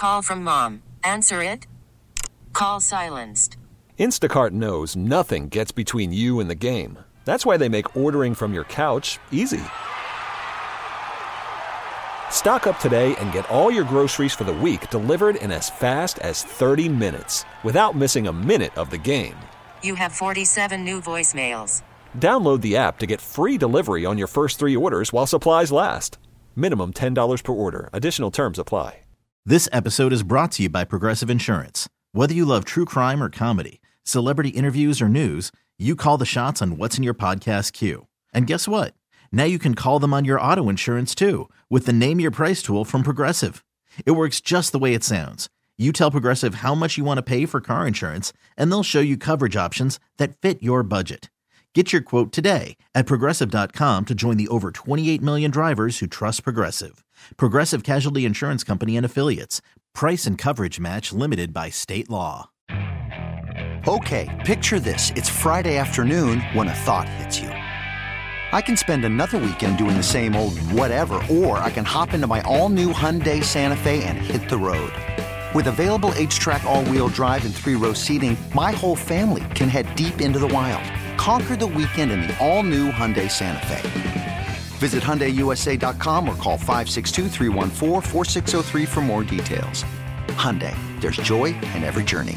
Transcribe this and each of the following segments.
Call from mom. Answer it. Call silenced. Instacart knows nothing gets between you and the game. That's why they make ordering from your couch easy. Stock up today and get all your groceries for the week delivered in as fast as 30 minutes without missing a minute of the game. You have 47 new voicemails. Download the app to get free delivery on your first 3 orders while supplies last. Minimum $10 per order. Additional terms apply. This episode is brought to you by Progressive Insurance. Whether you love true crime or comedy, celebrity interviews or news, you call the shots on what's in your podcast queue. And guess what? Now you can call them on your auto insurance too with the Name Your Price tool from Progressive. It works just the way it sounds. You tell Progressive how much you want to pay for car insurance, and they'll show you coverage options that fit your budget. Get your quote today at Progressive.com to join the over 28 million drivers who trust Progressive. Progressive Casualty Insurance Company and Affiliates. Price and coverage match limited by state law. Okay, picture this. It's Friday afternoon when a thought hits you. I can spend another weekend doing the same old whatever, or I can hop into my all-new Hyundai Santa Fe and hit the road. With available H-Track all-wheel drive and 3-row seating, my whole family can head deep into the wild. Conquer the weekend in the all-new Hyundai Santa Fe. Visit HyundaiUSA.com or call 562-314-4603 for more details. Hyundai, there's joy in every journey.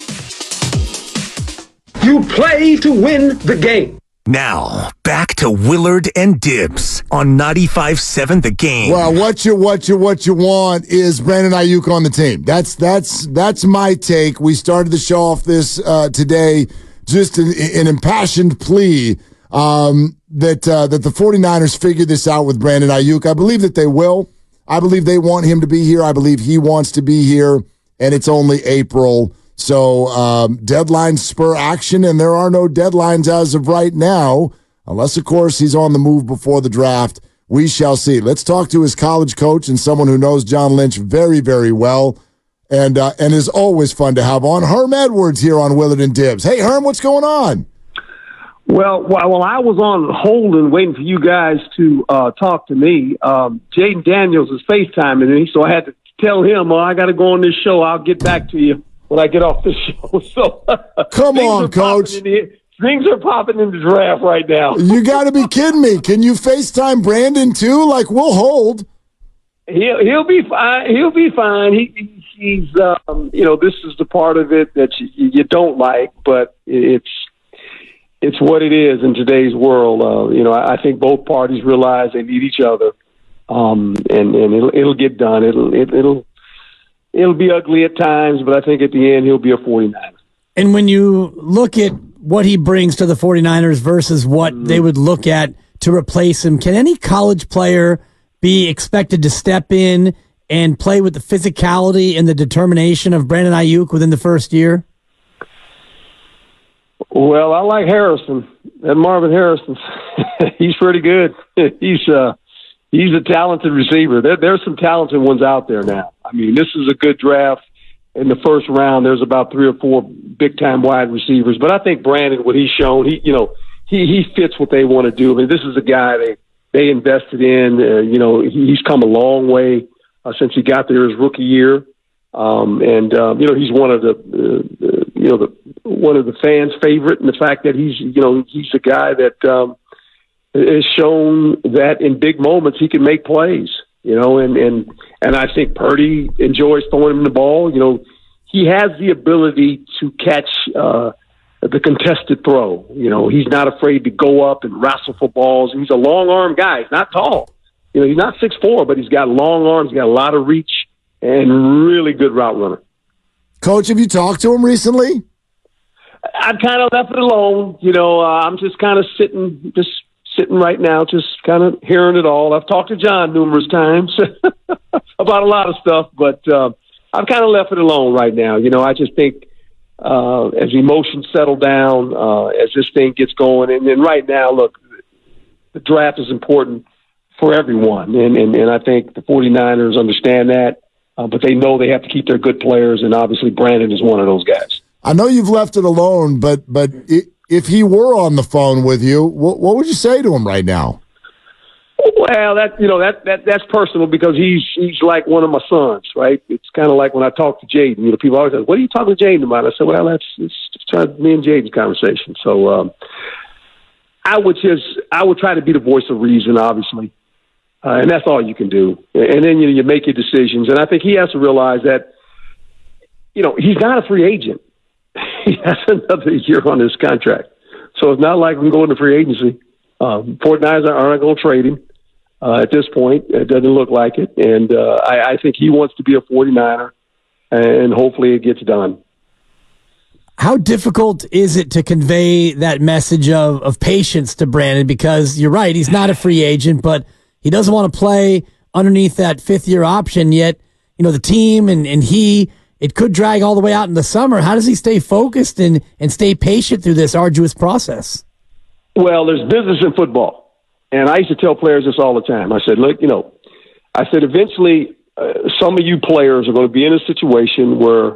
You play to win the game. Now, back to Willard and Dibbs on 95.7 The Game. Well, what you want is Brandon Ayuk on the team. That's my take. We started the show off this today, just an impassioned plea that the 49ers figure this out with Brandon Ayuk. I believe that they will. I believe they want him to be here. I believe he wants to be here, and it's only April. So deadlines spur action, and there are no deadlines as of right now, unless, of course, he's on the move before the draft. We shall see. Let's talk to his college coach and someone who knows John Lynch very, very well, and is always fun to have on. Herm Edwards here on Willard and Dibbs. Hey, Herm, what's going on? Well, while I was on hold and waiting for you guys to talk to me, Jaden Daniels is FaceTiming me, so I had to tell him, I got to go on this show. I'll get back to you when I get off the show. So come on, Coach. Things are popping in the draft right now. You got to be kidding me. Can you FaceTime Brandon too? Like, we'll hold. He'll be fine. He'll be fine. He's this is the part of it that you don't like, but it's what it is in today's world. I think both parties realize they need each other, and it'll get done. It'll be ugly at times, but I think at the end he'll be a 49er. And when you look at what he brings to the 49ers versus what they would look at to replace him, can any college player be expected to step in and play with the physicality and the determination of Brandon Ayuk within the first year? Well, I like Harrison, and Marvin Harrison. He's pretty good. He's a talented receiver. There's some talented ones out there now. I mean, this is a good draft. In the first round, there's about 3 or 4 big-time wide receivers. But I think Brandon, what he's shown, he fits what they want to do. I mean, this is a guy they invested in. He's come a long way since he got there his rookie year. He's one of the fans' favorite, and the fact that he's a guy that has shown that in big moments he can make plays. And I think Purdy enjoys throwing him the ball. He has the ability to catch the contested throw. He's not afraid to go up and wrestle for balls. He's a long arm guy. He's not tall. He's not 6'4", but he's got long arms. He's got a lot of reach and really good route runner. Coach, have you talked to him recently? I've kind of left it alone. I'm just kind of sitting right now, just kind of hearing it all. I've talked to John numerous times about a lot of stuff, but I've kind of left it alone right now. I just think as emotions settle down, as this thing gets going, and then right now, look, the draft is important for everyone, and I think the 49ers understand that, but they know they have to keep their good players, and obviously Brandon is one of those guys. I know you've left it alone, but if he were on the phone with you, what would you say to him right now? Well, that's personal because he's like one of my sons, right? It's kind of like when I talk to Jaden. You know, people always ask, "What are you talking to Jaden about?" I said, "Well, it's me and Jaden's conversation." So I would try to be the voice of reason, obviously, and that's all you can do. And then you make your decisions. And I think he has to realize that he's not a free agent. He has another year on his contract, so it's not like we can go into free agency. 49ers aren't going to trade him. At this point, it doesn't look like it. And I think he wants to be a 49er, and hopefully it gets done. How difficult is it to convey that message of patience to Brandon? Because you're right, he's not a free agent, but he doesn't want to play underneath that fifth-year option, yet the team and he, it could drag all the way out in the summer. How does he stay focused and stay patient through this arduous process? Well, there's business in football. And I used to tell players this all the time. I said, look, eventually some of you players are going to be in a situation where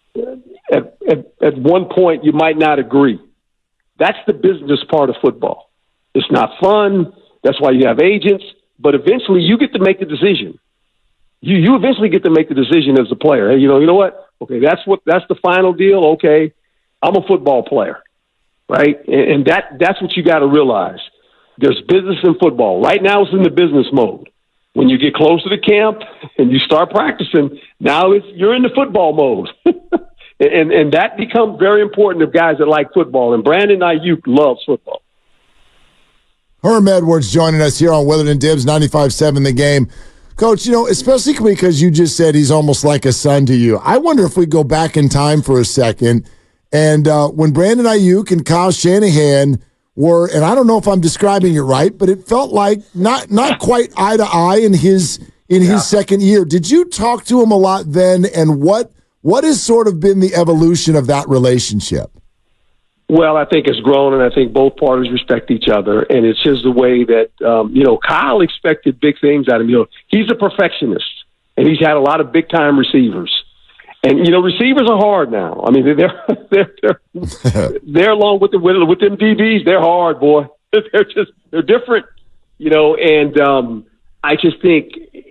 at one point you might not agree. That's the business part of football. It's not fun. That's why you have agents. But eventually you get to make the decision. You eventually get to make the decision as a player. Hey, you know what? Okay, that's the final deal. Okay, I'm a football player, right? And that's what you got to realize. There's business in football. Right now it's in the business mode. When you get closer to camp and you start practicing, now you're in the football mode. and that becomes very important to guys that like football. And Brandon Ayuk loves football. Herm Edwards joining us here on Willard and Dibbs, 95.7 The Game. Coach, especially because you just said he's almost like a son to you, I wonder if we go back in time for a second and when Brandon Ayuk and Kyle Shanahan were, and I don't know if I'm describing it right, but it felt like not quite eye to eye in his second year. Did you talk to him a lot then, and what has sort of been the evolution of that relationship? Well, I think it's grown, and I think both parties respect each other, and it's just the way that Kyle expected big things out of him. He's a perfectionist, and he's had a lot of big time receivers. And receivers are hard now. I mean, they're along with them DBs. They're hard, boy. They're different, And I just think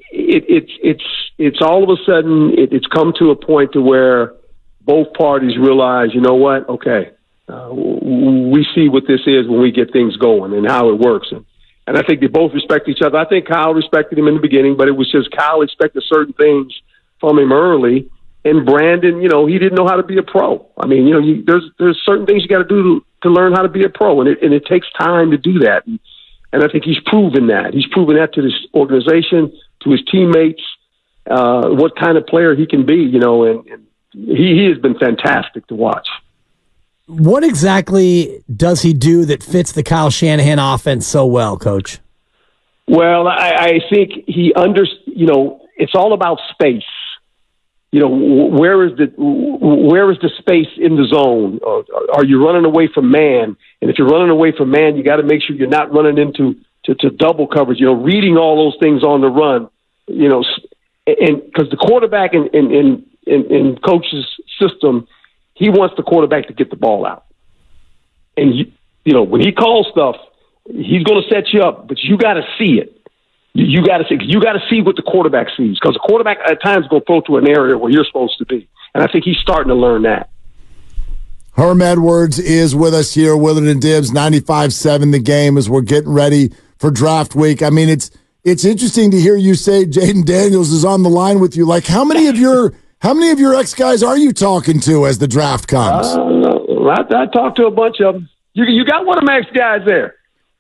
it's all of a sudden it's come to a point to where both parties realize, you know what? Okay, we see what this is when we get things going and how it works. And I think they both respect each other. I think Kyle respected him in the beginning, but it was just Kyle expected certain things from him early. And Brandon, he didn't know how to be a pro. I mean, there's certain things you got to do to learn how to be a pro, and it takes time to do that. And I think he's proven that. He's proven that to this organization, to his teammates, what kind of player he can be. And he has been fantastic to watch. What exactly does he do that fits the Kyle Shanahan offense so well, Coach? Well, I think it's all about space. Where is the space in the zone? Are you running away from man? And if you're running away from man, you got to make sure you're not running into double coverage. Reading all those things on the run. And because the quarterback in coach's system, he wants the quarterback to get the ball out. And when he calls stuff, he's going to set you up, but you got to see it. You got to see what the quarterback sees, because the quarterback at times will throw to an area where you're supposed to be, and I think he's starting to learn that. Herm Edwards is with us here, Willard and Dibbs, 95.7 The Game, as we're getting ready for draft week. I mean, it's interesting to hear you say Jaden Daniels is on the line with you. Like, how many of your ex guys are you talking to as the draft comes? I talked to a bunch of them. You got one of my ex guys there.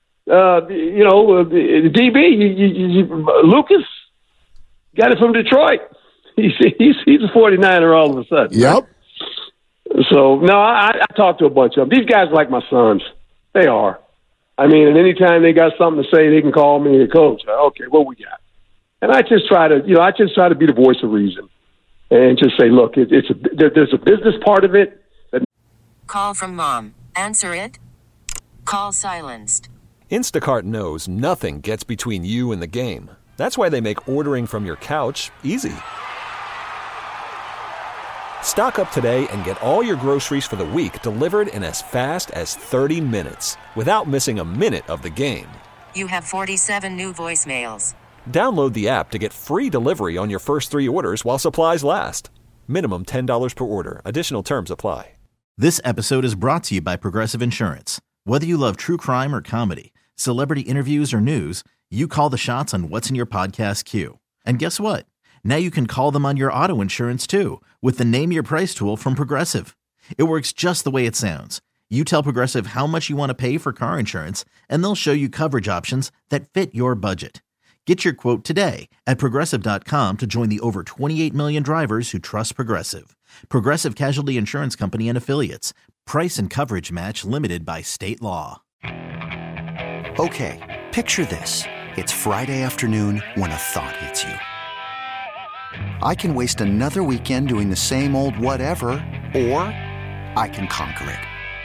The DB, Lucas, got it from Detroit. He's a 49er all of a sudden. Yep. Right? So, no, I talked to a bunch of them. These guys are like my sons. They are. I mean, and anytime they got something to say, they can call me and coach. Okay, what we got? And I just try to be the voice of reason and just say, look, there's a business part of it. Call from mom. Answer it. Call silenced. Instacart knows nothing gets between you and the game. That's why they make ordering from your couch easy. Stock up today and get all your groceries for the week delivered in as fast as 30 minutes without missing a minute of the game. You have 47 new voicemails. Download the app to get free delivery on your first 3 orders while supplies last. Minimum $10 per order. Additional terms apply. This episode is brought to you by Progressive Insurance. Whether you love true crime or comedy, celebrity interviews or news, you call the shots on what's in your podcast queue. And guess what? Now you can call them on your auto insurance too with the Name Your Price tool from Progressive. It works just the way it sounds. You tell Progressive how much you want to pay for car insurance, and they'll show you coverage options that fit your budget. Get your quote today at Progressive.com to join the over 28 million drivers who trust Progressive. Progressive Casualty Insurance Company and Affiliates. Price and coverage match limited by state law. Okay, picture this. It's Friday afternoon when a thought hits you. I can waste another weekend doing the same old whatever, or I can conquer it.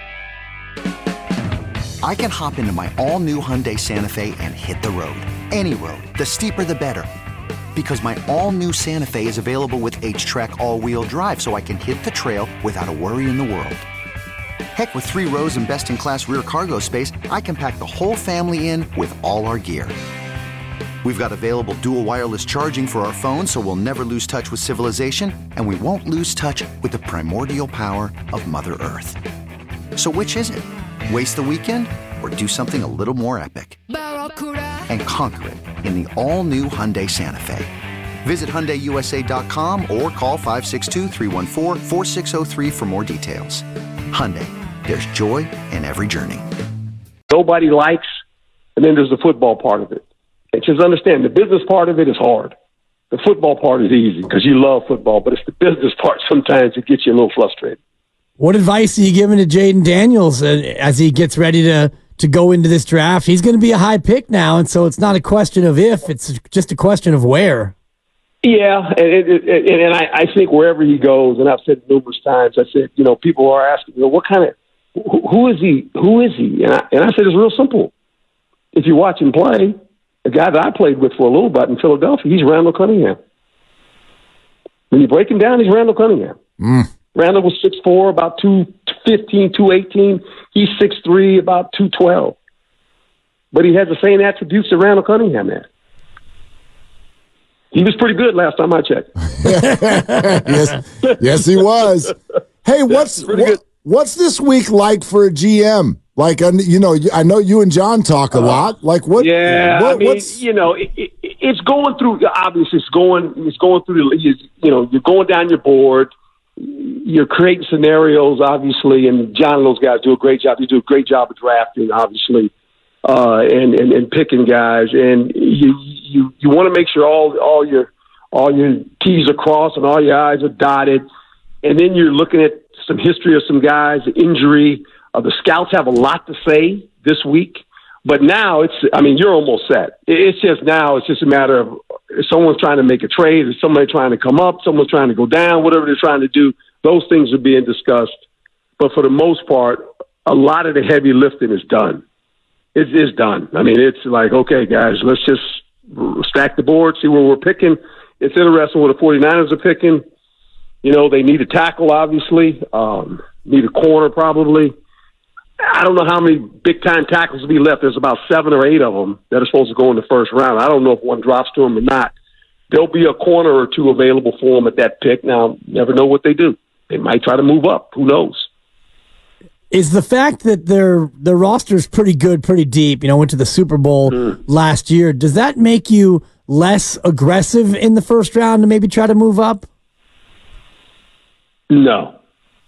I can hop into my all-new Hyundai Santa Fe and hit the road. Any road. The steeper, the better. Because my all-new Santa Fe is available with H-Track all-wheel drive, so I can hit the trail without a worry in the world. Heck, with 3 rows and best-in-class rear cargo space, I can pack the whole family in with all our gear. We've got available dual wireless charging for our phones, so we'll never lose touch with civilization, and we won't lose touch with the primordial power of Mother Earth. So which is it? Waste the weekend or do something a little more epic? And conquer it in the all-new Hyundai Santa Fe. Visit HyundaiUSA.com or call 562-314-4603 for more details. Hyundai, there's joy in every journey. Nobody likes, and then there's the football part of it. And just understand, the business part of it is hard. The football part is easy because you love football, but it's the business part sometimes that gets you a little frustrated. What advice are you giving to Jaden Daniels as he gets ready to go into this draft? He's going to be a high pick now, and so it's not a question of if, it's just a question of where. Yeah, and I think wherever he goes, and I've said numerous times, I said, people are asking, what kind of, who is he? Who is he? And I said, it's real simple. If you watch him play, the guy that I played with for a little bit in Philadelphia, he's Randall Cunningham. When you break him down, he's Randall Cunningham. Randall was 6'4", about 215, 218. He's 6'3", about 212. But he has the same attributes that Randall Cunningham had. He was pretty good last time I checked. yes, he was. Hey, what's this week like for a GM? Like, I know you and John talk a lot. Like, what? Yeah, it's going through. Obviously, it's going through you're going down your board. You're creating scenarios, obviously, and John and those guys do a great job. You do a great job of drafting, obviously, and picking guys. And you want to make sure all your T's are crossed and all your I's are dotted. And then you're looking at some history of some guys, the injury. The scouts have a lot to say this week. But now you're almost set. It's just a matter of if someone's trying to make a trade, is somebody trying to come up, someone's trying to go down, whatever they're trying to do, those things are being discussed. But for the most part, a lot of the heavy lifting is done. It's done. It's like, okay, guys, let's just stack the board, see where we're picking. It's interesting what the 49ers are picking. They need a tackle, obviously, need a corner probably. I don't know how many big-time tackles will be left. There's about 7 or 8 of them that are supposed to go in the first round. I don't know if one drops to them or not. There'll be a corner or two available for them at that pick. Now, never know what they do. They might try to move up. Who knows? Is the fact that their roster is pretty good, pretty deep, went to the Super Bowl last year, does that make you less aggressive in the first round to maybe try to move up? No.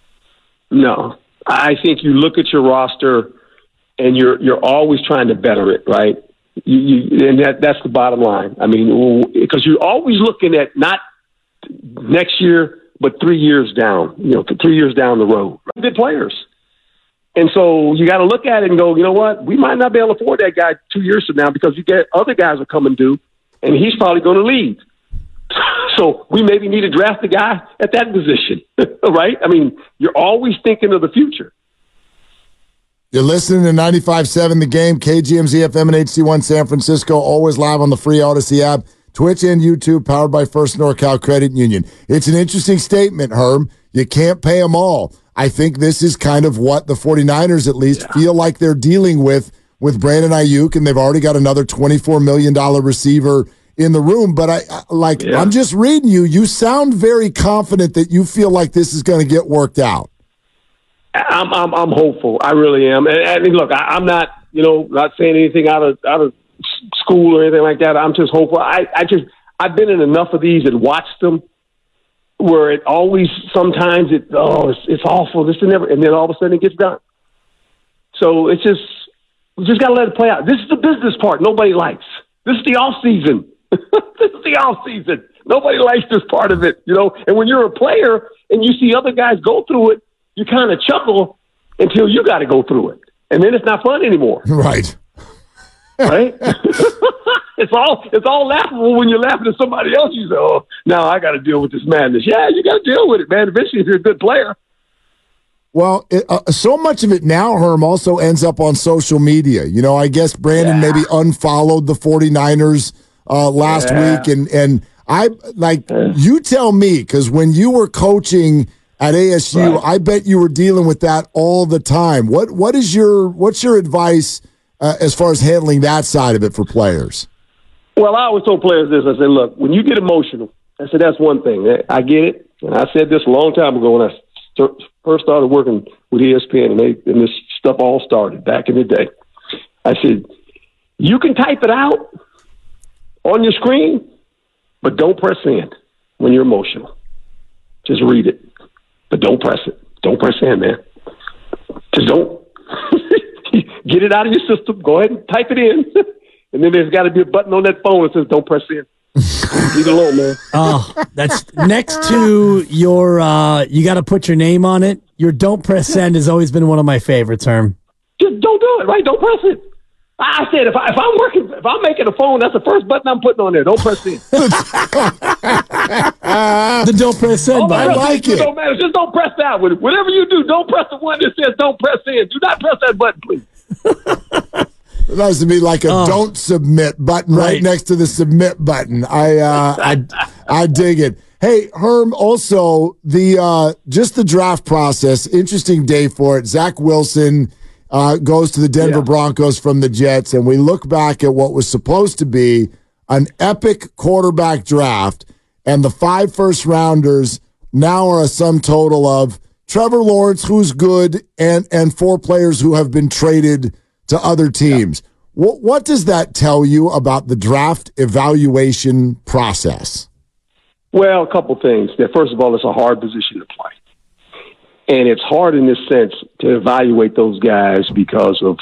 I think you look at your roster and you're always trying to better it, right? And that's the bottom line. Because you're always looking at not next year, but 3 years down, 3 years down the road. Good players. And so you got to look at it and go, you know what? We might not be able to afford that guy 2 years from now because you get other guys are coming due, and he's probably going to leave. So we maybe need to draft a guy at that position, right? You're always thinking of the future. You're listening to 95.7 The Game, KGMZ FM and HD1 San Francisco, always live on the free Odyssey app, Twitch and YouTube, powered by First NorCal Credit Union. It's an interesting statement, Herm. You can't pay them all. I think this is kind of what the 49ers at least feel like they're dealing with with Brandon Ayuk, and they've already got another $24 million receiver in the room. But I'm just reading you. You sound very confident that you feel like this is going to get worked out. I'm hopeful. I really am. And look, I'm not, not saying anything out of school or anything like that. I'm just hopeful. I've been in enough of these and watched them where it always, sometimes it's awful. This and never, and then all of a sudden it gets done. So we just got to let it play out. This is the business part nobody likes. This is the off season. This is the off season. Nobody likes this part of it, And when you're a player and you see other guys go through it, you kind of chuckle until you got to go through it, and then it's not fun anymore. Right. Right. It's all laughable when you're laughing at somebody else. You say, "Oh, now I got to deal with this madness." Yeah, you got to deal with it, man. Eventually, if you're a good player. Well, so much of it now, Herm, also ends up on social media. I guess Brandon maybe unfollowed the 49ers last week, and I you tell me, because when you were coaching at ASU, right, I bet you were dealing with that all the time. What's your advice as far as handling that side of it for players? Well, I always told players this. I said, look, when you get emotional, I said, that's one thing. I get it. And I said this a long time ago when I first started working with ESPN, and this stuff all started back in the day. I said, you can type it out on your screen, but don't press send when you're emotional. Just read it, but don't press it. Don't press send, man. Just don't. Get it out of your system. Go ahead and type it in. And then there's got to be a button on that phone that says don't press send. Leave it alone, man. Oh, that's next to your, you got to put your name on it. Your don't press send has always been one of my favorites, Herm. Just don't do it, right? Don't press it. I said, if I'm making a phone, that's the first button I'm putting on there. Don't press send. The don't press send button. I like it. Don't matter. Just don't press that one. Whatever you do, don't press the one that says don't press send. Do not press that button, please. It has to be like a don't submit button right next to the submit button. I dig it. Hey, Herm, also just the draft process, interesting day for it. Zach Wilson goes to the Denver Broncos from the Jets, and we look back at what was supposed to be an epic quarterback draft, and the 5 first-rounders now are a sum total of Trevor Lawrence, who's good, and 4 players who have been traded to other teams. Yeah. What does that tell you about the draft evaluation process? Well, a couple things. First of all, it's a hard position to play. And it's hard in this sense to evaluate those guys because of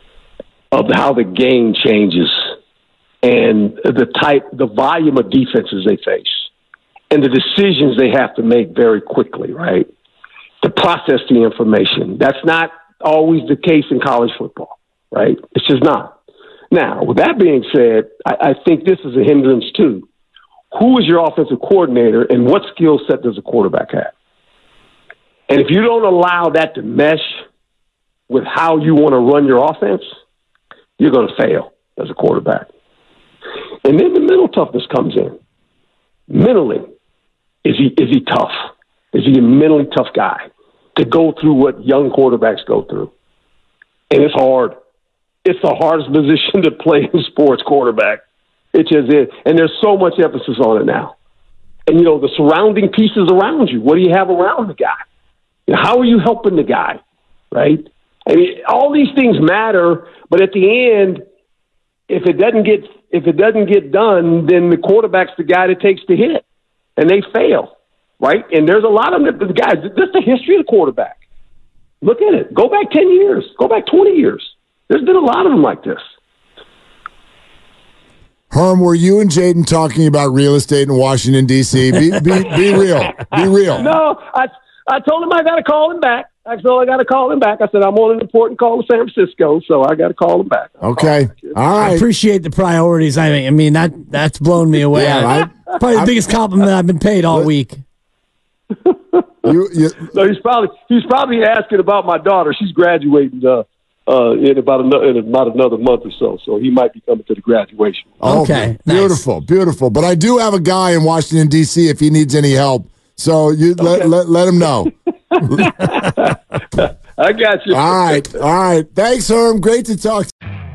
how the game changes and the volume of defenses they face and the decisions they have to make very quickly, right? To process the information. That's not always the case in college football, right? It's just not. Now, with that being said, I think this is a hindrance too. Who is your offensive coordinator and what skill set does a quarterback have? And if you don't allow that to mesh with how you want to run your offense, you're going to fail as a quarterback. And then the mental toughness comes in. Mentally, is he tough? Is he a mentally tough guy to go through what young quarterbacks go through? And it's hard. It's the hardest position to play in sports, quarterback. It just is. And there's so much emphasis on it now. And, the surrounding pieces around you. What do you have around the guy? How are you helping the guy, right? I mean, all these things matter, but at the end, if it doesn't get done, then the quarterback's the guy that takes the hit, and they fail, right? And there's a lot of the guys. That's the history of the quarterback. Look at it. Go back 10 years. Go back 20 years. There's been a lot of them like this. Herm, were you and Jaden talking about real estate in Washington, D.C.? Be real. Be real. No, I told him I got to call him back. I said, I said, I'm on an important call with San Francisco, so I got to call him back. Okay. All right. I appreciate the priorities. I mean that's blown me away. Yeah, probably the biggest compliment I've been paid all week. No, he's probably asking about my daughter. She's graduating in about another month or so. So he might be coming to the graduation. Okay. Beautiful, nice. Beautiful. But I do have a guy in Washington, D.C. if he needs any help. So let him know. I got you. All right. Thanks, Herm. Great to talk to you.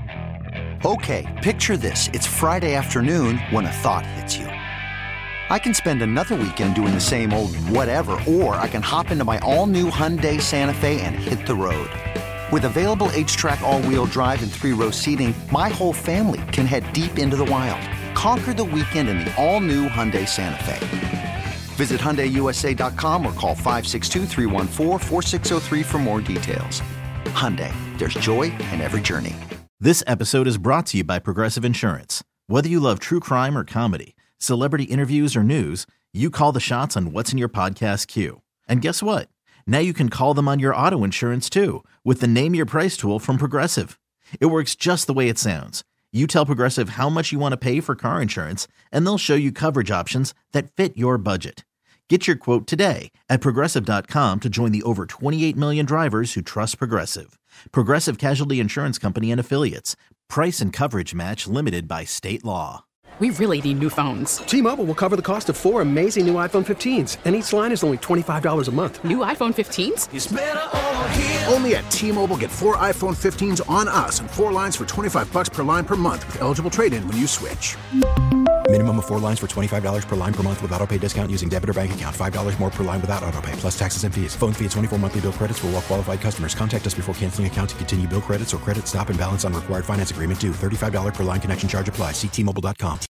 Okay, picture this. It's Friday afternoon when a thought hits you. I can spend another weekend doing the same old whatever, or I can hop into my all-new Hyundai Santa Fe and hit the road. With available H-Track all-wheel drive and 3-row seating, my whole family can head deep into the wild. Conquer the weekend in the all-new Hyundai Santa Fe. Visit HyundaiUSA.com or call 562-314-4603 for more details. Hyundai, there's joy in every journey. This episode is brought to you by Progressive Insurance. Whether you love true crime or comedy, celebrity interviews or news, you call the shots on what's in your podcast queue. And guess what? Now you can call them on your auto insurance too with the Name Your Price tool from Progressive. It works just the way it sounds. You tell Progressive how much you want to pay for car insurance, and they'll show you coverage options that fit your budget. Get your quote today at Progressive.com to join the over 28 million drivers who trust Progressive. Progressive Casualty Insurance Company and Affiliates. Price and coverage match limited by state law. We really need new phones. T-Mobile will cover the cost of 4 amazing new iPhone 15s, and each line is only $25 a month. New iPhone 15s? It's better over here. Only at T-Mobile, get 4 iPhone 15s on us and 4 lines for $25 per line per month with eligible trade-in when you switch. Minimum of 4 lines for $25 per line per month with autopay discount using debit or bank account. $5 more per line without autopay, plus taxes and fees. Phone fee at 24 monthly bill credits for well-qualified customers. Contact us before canceling account to continue bill credits or credit stop and balance on required finance agreement due. $35 per line connection charge applies. See T-Mobile.com.